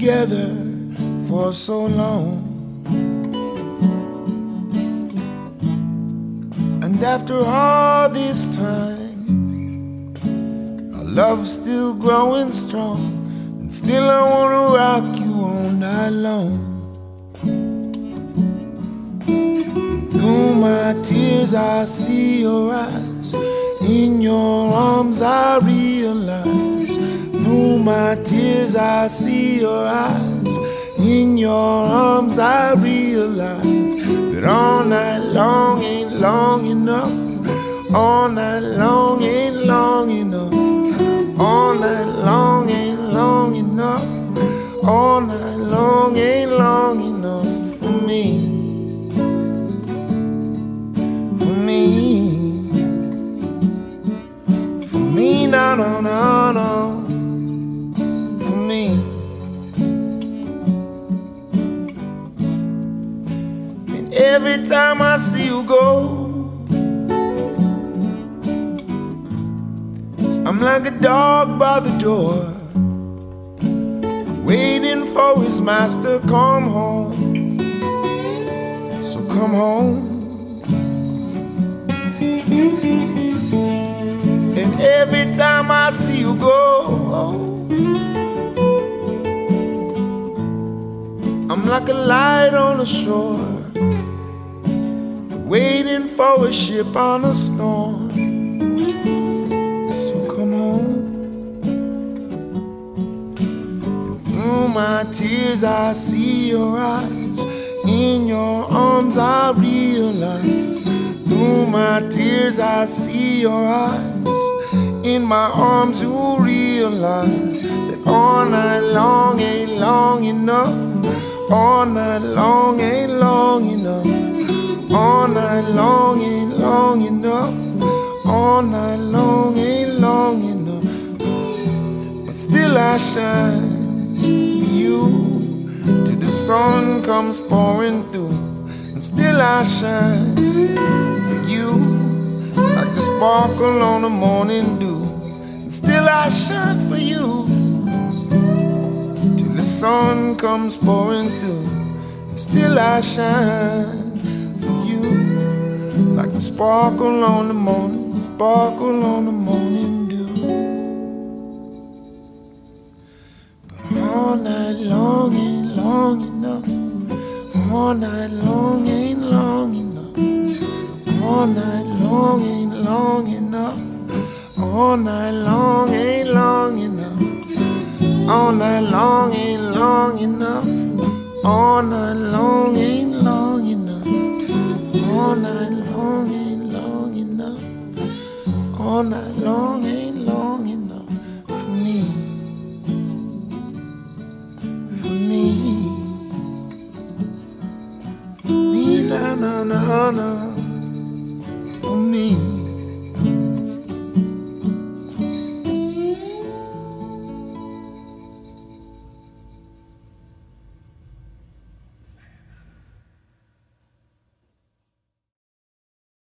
together for so long, and after all this time, our love's still growing strong, and still I wanna rock you all night long. Through my tears I see your eyes, in your arms I realize. Through my tears I see your eyes, in your arms I realize that all night long ain't long enough. All night long ain't long enough. All night long ain't long enough. All night long ain't long enough for me. For me. For me, no, no, no, no. For me. And every time I see you go, I'm like a dog by the door, waiting for his master to come home. So come home. And every time I see you go, I'm like a light on the shore, waiting for a ship on a storm. Through my tears I see your eyes, in your arms I realize. Through my tears I see your eyes, in my arms you realize that all night long ain't long enough. All night long ain't long enough. All night long ain't long enough. All night long ain't long enough. But still I shine for you till the sun comes pouring through, and still I shine for you like the sparkle on the morning dew, and still I shine for you till the sun comes pouring through, and still I shine for you like the sparkle on the morning, sparkle on the morning dew. All night long ain't long enough. All night long ain't long enough. All night long ain't long enough. All night long ain't long enough. All night long ain't long enough. All night long ain't long enough. All night long ain't long enough. All night long ain't long enough for me. Me, na na na na.